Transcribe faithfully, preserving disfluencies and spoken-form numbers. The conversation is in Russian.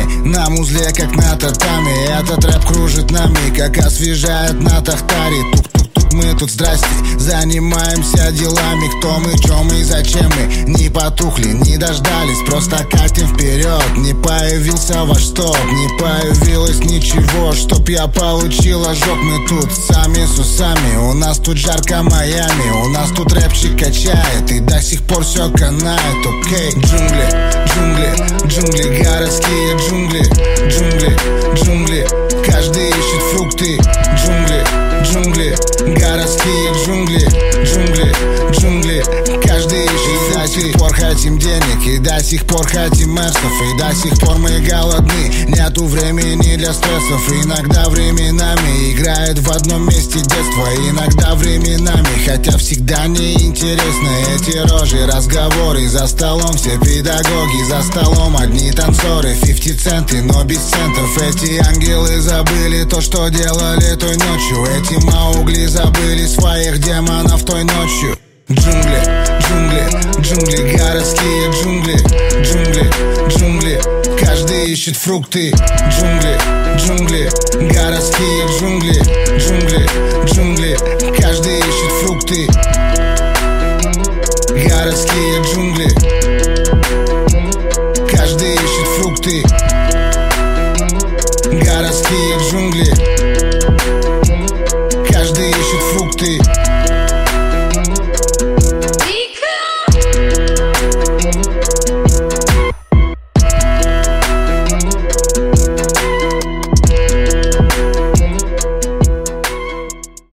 на музле, как на татами. Этот рэп кружит нами, как освежает на тахтаре. Тук-тук-тук, мы тут, здрасте, занимаемся делами. Кто мы, чё мы, зачем мы, не потухли, не дождались, просто катим вперед. Не появился ваш стоп, не появилось ничего, чтоб я получил ожог. Мы тут сами с усами, у нас тут жарко Майами, у нас тут рэпчик качает и до сих пор все канает. Окей, джунгли, джунгли, джунгли, городские джунгли, джунгли, джунгли, каждый ищет фрукты. Джунгли, джунгли, городские джунгли, джунгли, джунгли, каждый ищет фрукты. До сих пор хотим денег, и до сих пор хотим мерсов, и до сих пор мы голодны. Нету времени для стрессов, иногда временами играет в одном месте детство, иногда временами, хотя всегда неинтересно. Эти рожи, разговоры, за столом все педагоги, за столом одни танцоры, пятьдесят центы, но без центов. Эти ангелы забыли то, что делали той ночью, эти маугли забыли своих демонов той ночью. Джунгли, джунгли, джунгли, городские джунгли, джунгли, джунгли, каждый ищет фрукты. Джунгли, джунгли, городские джунгли, джунгли, джунгли, каждый ищет фрукты. Городские джунгли, каждый ищет фрукты. Городские джунгли.